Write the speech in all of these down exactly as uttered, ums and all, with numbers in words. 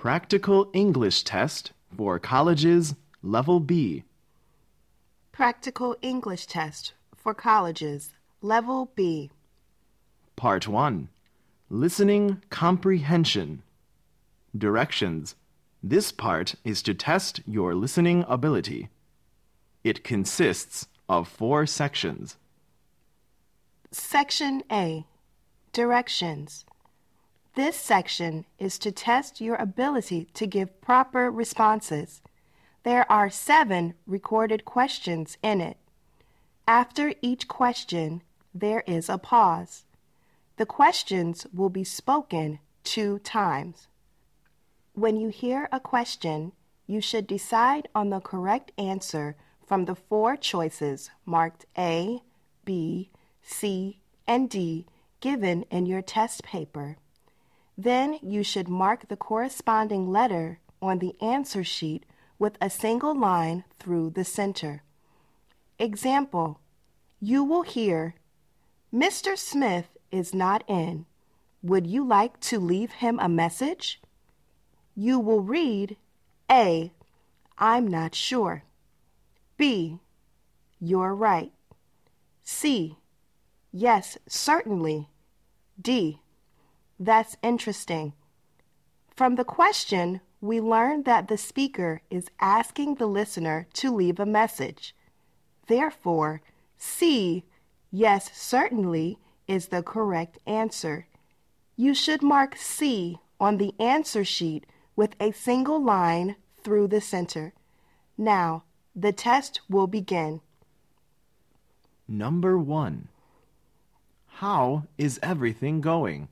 Practical English Test for Colleges Level B. Practical English Test for Colleges Level B. Part one. Listening Comprehension. Directions. This part is to test your listening ability. It consists of four sections. Section A. Directions. This section is to test your ability to give proper responses. There are seven recorded questions in it. After each question, there is a pause. The questions will be spoken two times. When you hear a question, you should decide on the correct answer from the four choices marked A, B, C, and D given in your test paper. Then you should mark the corresponding letter on the answer sheet with a single line through the center. Example, you will hear, Mister Smith is not in. Would you like to leave him a message? You will read A, I'm not sure. B, you're right. C, yes, certainly. D, that's interesting. From the question, we learned that the speaker is asking the listener to leave a message. Therefore, C, yes, certainly, is the correct answer. You should mark C on the answer sheet with a single line through the center. Now, the test will begin. Number one. How is everything going?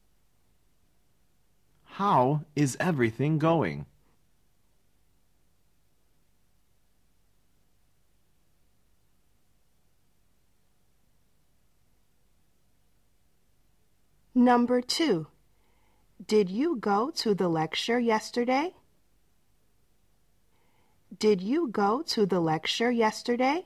How is everything going? Number two. Did you go to the lecture yesterday? Did you go to the lecture yesterday?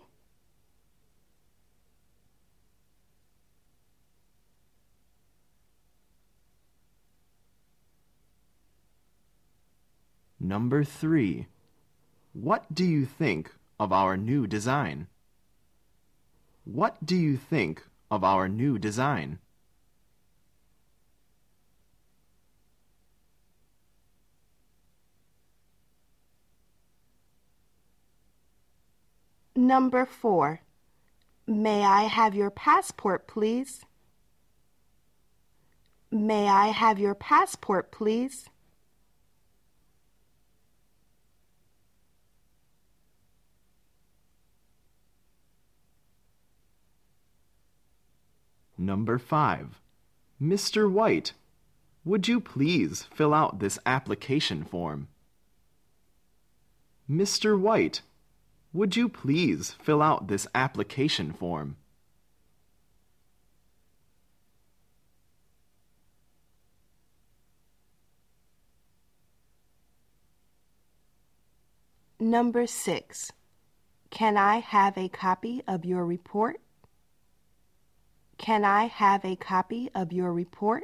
Number three. What do you think of our new design? What do you think of our new design? Number four. May I have your passport, please? May I have your passport, please? Number five. Mister White, would you please fill out this application form? Mister White, would you please fill out this application form? Number six. Can I have a copy of your report? Can I have a copy of your report?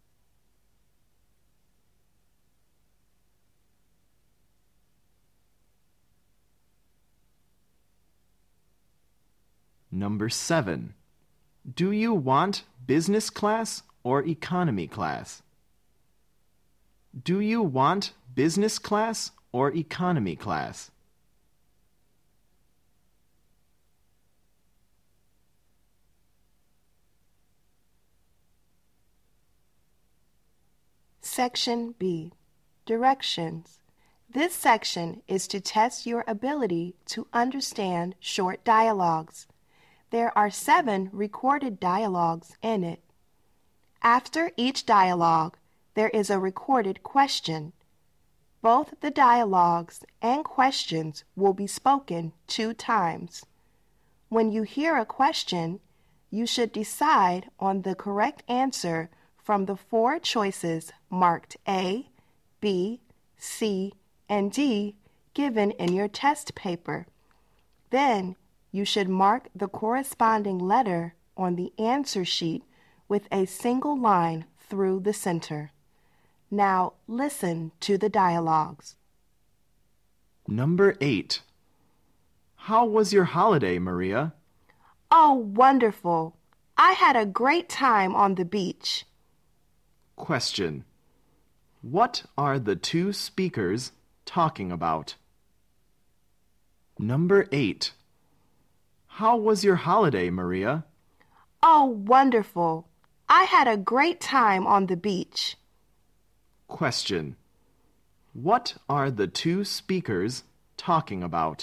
Number seven. Do you want business class or economy class? Do you want business class or economy class? Section B. Directions. This section is to test your ability to understand short dialogues. There are seven recorded dialogues in it. After each dialogue, there is a recorded question. Both the dialogues and questions will be spoken two times. When you hear a question, you should decide on the correct answer from the four choices marked A, B, C, and D given in your test paper. Then, you should mark the corresponding letter on the answer sheet with a single line through the center. Now listen to the dialogues. Number eight. How was your holiday, Maria? Oh, wonderful. I had a great time on the beach. Question. What are the two speakers talking about? Number eight. How was your holiday, Maria? Oh, wonderful. I had a great time on the beach. Question. What are the two speakers talking about?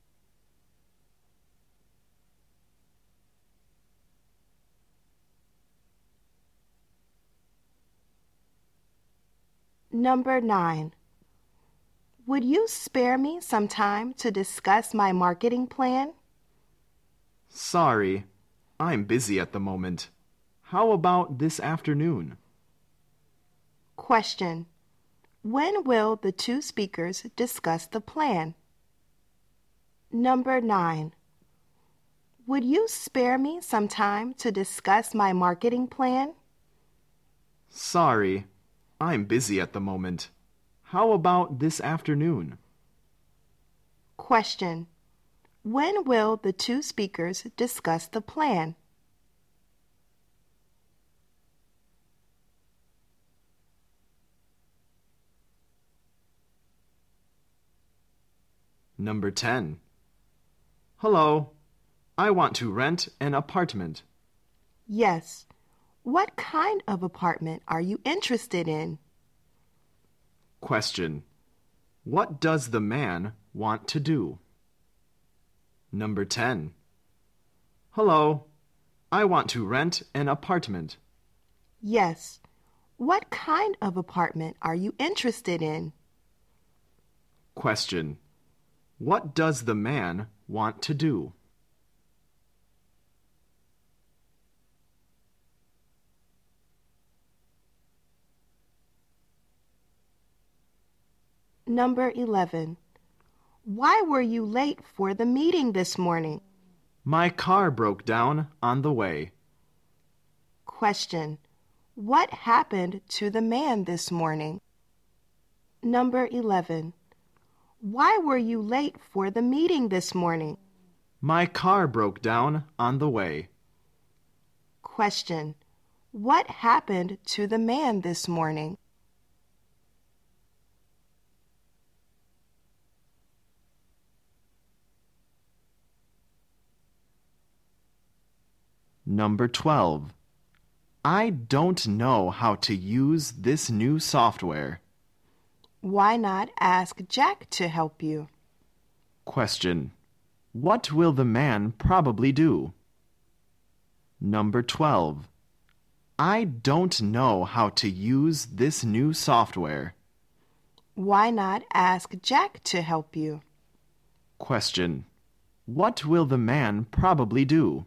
Number nine. Would you spare me some time to discuss my marketing plan? Sorry, I'm busy at the moment. How about this afternoon? Question. When will the two speakers discuss the plan? Number nine. Would you spare me some time to discuss my marketing plan? Sorry, I'm busy at the moment. How about this afternoon? Question. When will the two speakers discuss the plan? Number ten. Hello, I want to rent an apartment. Yes. What kind of apartment are you interested in? Question. What does the man want to do? Number ten. Hello, I want to rent an apartment. Yes. What kind of apartment are you interested in? Question. What does the man want to do? Number eleven. Why were you late for the meeting this morning? My car broke down on the way. Question. What happened to the man this morning? Number eleven. Why were you late for the meeting this morning? My car broke down on the way. Question. What happened to the man this morning? Number twelve. I don't know how to use this new software. Why not ask Jack to help you? Question. What will the man probably do? Number twelve. I don't know how to use this new software. Why not ask Jack to help you? Question. What will the man probably do?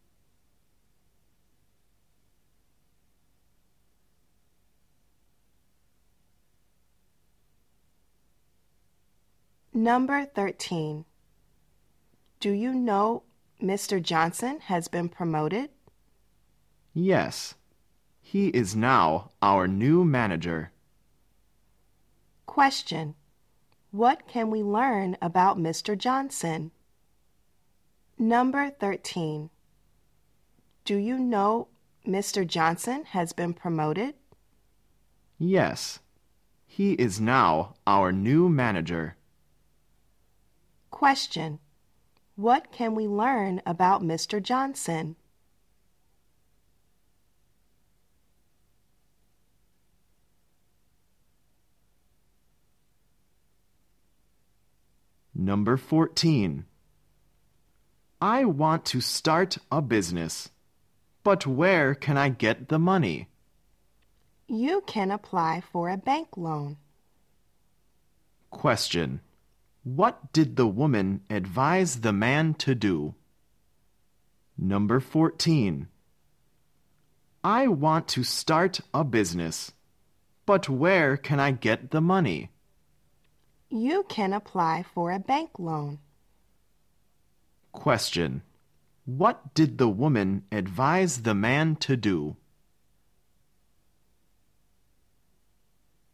Number thirteen. Do you know Mister Johnson has been promoted? Yes. He is now our new manager. Question. What can we learn about Mister Johnson? Number thirteen. Do you know Mister Johnson has been promoted? Yes. He is now our new manager. Question. What can we learn about Mister Johnson? Number fourteen. I want to start a business, but where can I get the money? You can apply for a bank loan. Question. What did the woman advise the man to do? Number fourteen. I want to start a business, but where can I get the money? You can apply for a bank loan. Question. What did the woman advise the man to do?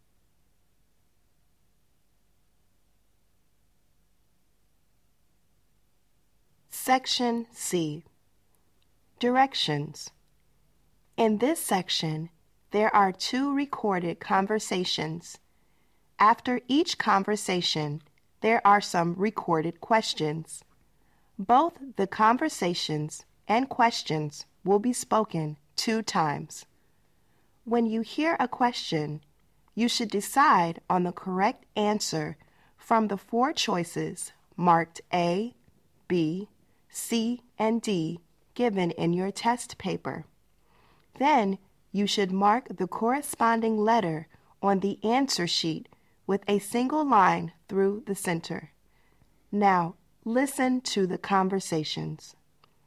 Section C. Directions. In this section, there are two recorded conversations. After each conversation, there are some recorded questions. Both the conversations and questions will be spoken two times. When you hear a question, you should decide on the correct answer from the four choices marked A, B, C, and D given in your test paper. Then you should mark the corresponding letter on the answer sheet with a single line through the center. Now, listen to the conversations.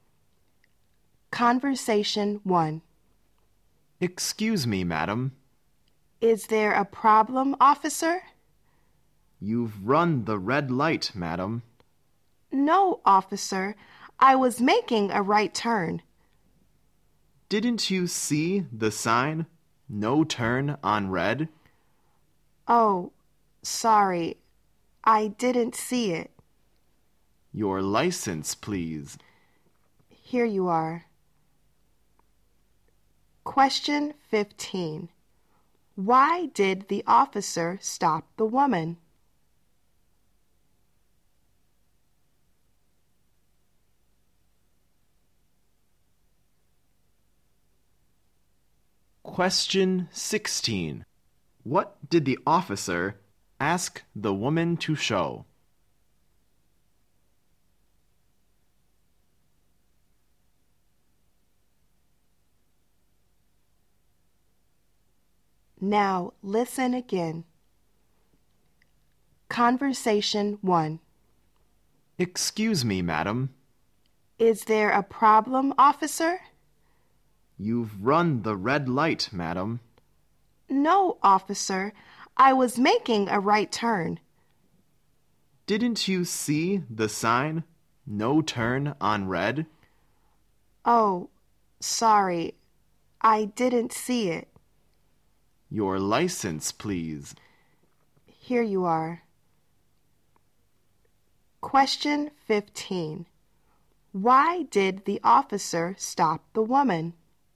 Conversation one. Excuse me, madam. Is there a problem, officer? You've run the red light, madam. No, officer. I was making a right turn. Didn't you see the sign, "No turn on red"? Oh, sorry. I didn't see it. Your license, please. Here you are. Question fifteen. Why did the officer stop the woman? Question sixteen. What did the officer ask the woman to show? Now listen again. Conversation one. Excuse me, madam. Is there a problem, officer? You've run the red light, madam. No, officer. I was making a right turn. Didn't you see the sign, "No turn on red"? Oh, sorry. I didn't see it. Your license, please. Here you are. Question fifteen. Why did the officer stop the woman?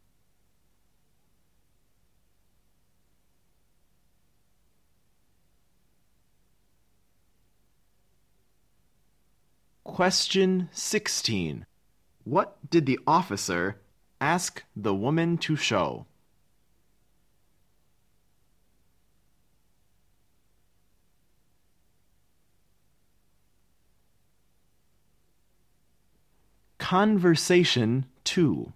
Question sixteen. What did the officer ask the woman to show? Conversation two.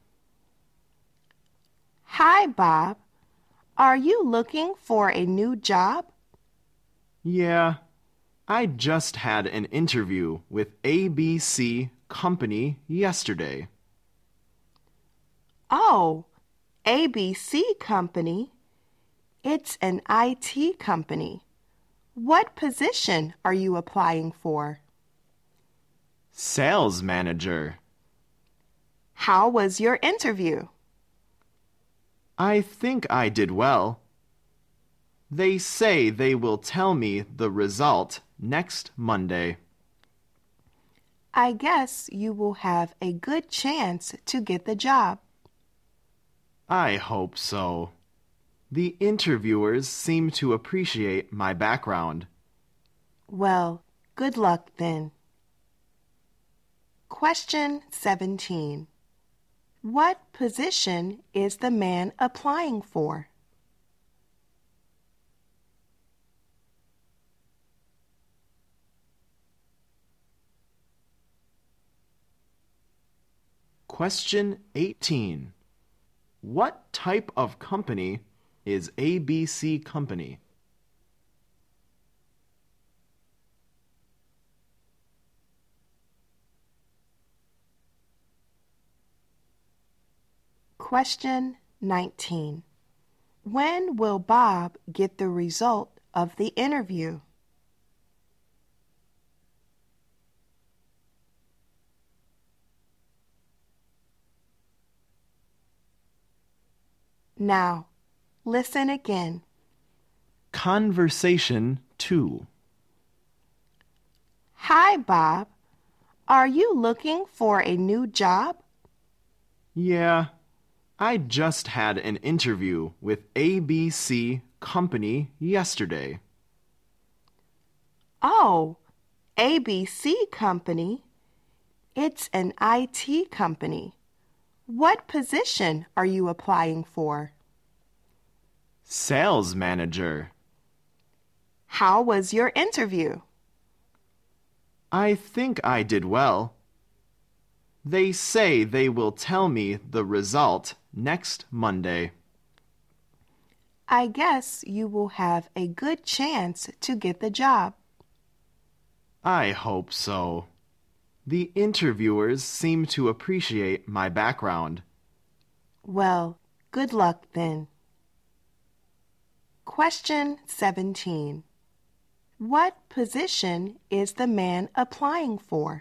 Hi, Bob. Are you looking for a new job? Yeah, I just had an interview with A B C Company yesterday. Oh, A B C Company? It's an I T company. What position are you applying for? Sales manager. How was your interview? I think I did well. They say they will tell me the result next Monday. I guess you will have a good chance to get the job. I hope so. The interviewers seem to appreciate my background. Well, good luck then. Question seventeen. What position is the man applying for? Question eighteen. What type of company is A B C Company? Question nineteen. When will Bob get the result of the interview? Now, listen again. Conversation two. Hi, Bob. Are you looking for a new job? Yeah, I just had an interview with A B C Company yesterday. Oh, A B C Company. It's an I T company. What position are you applying for? Sales manager. How was your interview? I think I did well. They say they will tell me the result next Monday. I guess you will have a good chance to get the job. I hope so. The interviewers seem to appreciate my background. Well, good luck then. Question seventeen. What position is the man applying for?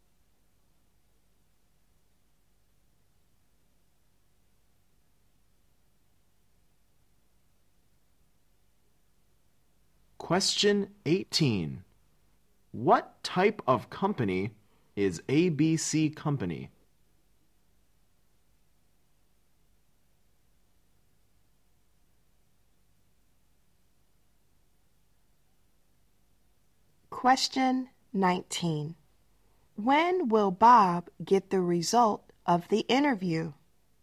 Question eighteen. What type of company is A B C Company? Question nineteen. When will Bob get the result of the interview?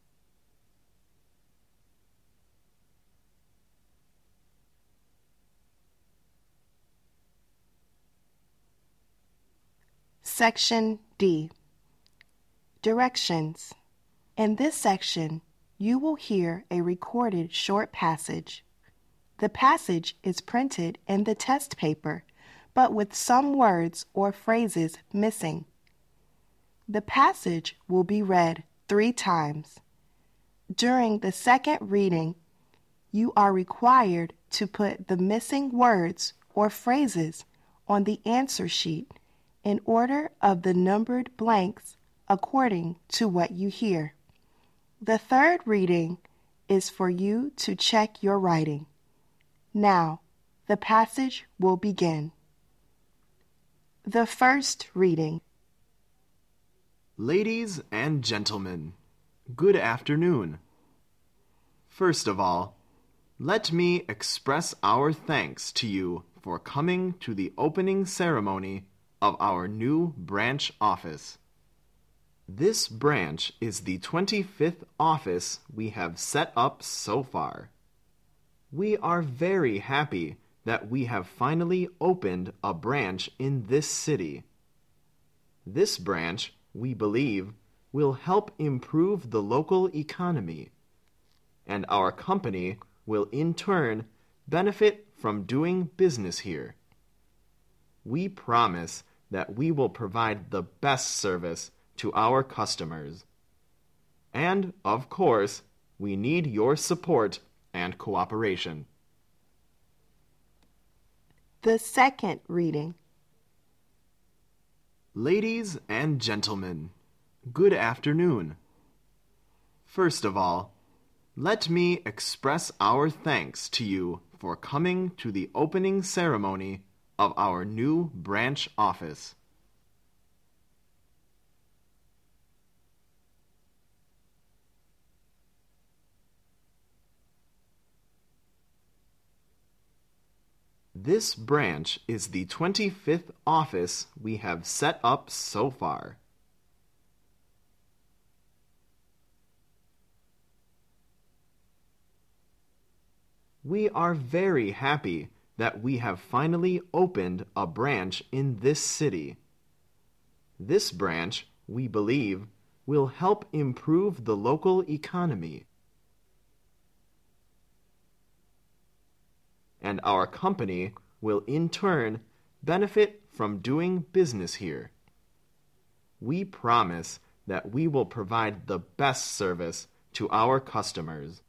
Section D. Directions. In this section, you will hear a recorded short passage. The passage is printed in the test paper, but with some words or phrases missing. The passage will be read three times. During the second reading, you are required to put the missing words or phrases on the answer sheet in order of the numbered blanks according to what you hear. The third reading is for you to check your writing. Now, the passage will begin. The first reading. Ladies and gentlemen, good afternoon. First of all, let me express our thanks to you for coming to the opening ceremony of our new branch office. This branch is the twenty-fifth office we have set up so far. We are very happy that we have finally opened a branch in this city. This branch, we believe, will help improve the local economy, and our company will in turn benefit from doing business here. We promise that we will provide the best service to our customers. And, of course, we need your support and cooperation. The second reading. Ladies and gentlemen, good afternoon. First of all, let me express our thanks to you for coming to the opening ceremony of our new branch office. This branch is the twenty-fifth office we have set up so far. We are very happy that we have finally opened a branch in this city. This branch, we believe, will help improve the local economy. And our company will in turn benefit from doing business here. We promise that we will provide the best service to our customers.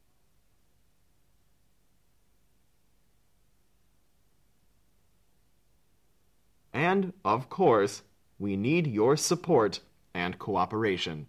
And, of course, we need your support and cooperation.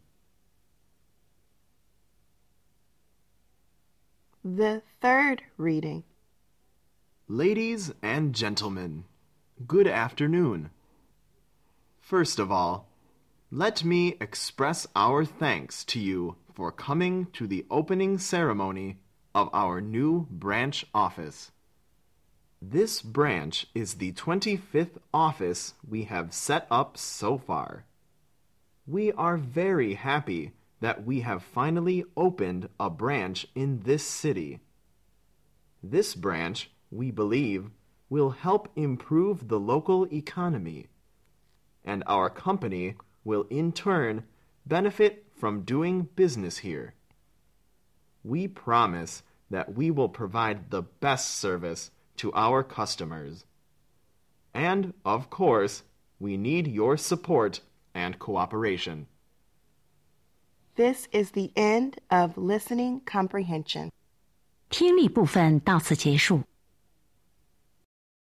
The third reading. Ladies and gentlemen, good afternoon. First of all, let me express our thanks to you for coming to the opening ceremony of our new branch office. This branch is the twenty-fifth office we have set up so far. We are very happy that we have finally opened a branch in this city. This branch, we believe, will help improve the local economy, and our company will in turn benefit from doing business here. We promise that we will provide the best service to our customers. And, of course, we need your support and cooperation. This is the end of listening comprehension. 听力部分到此结束。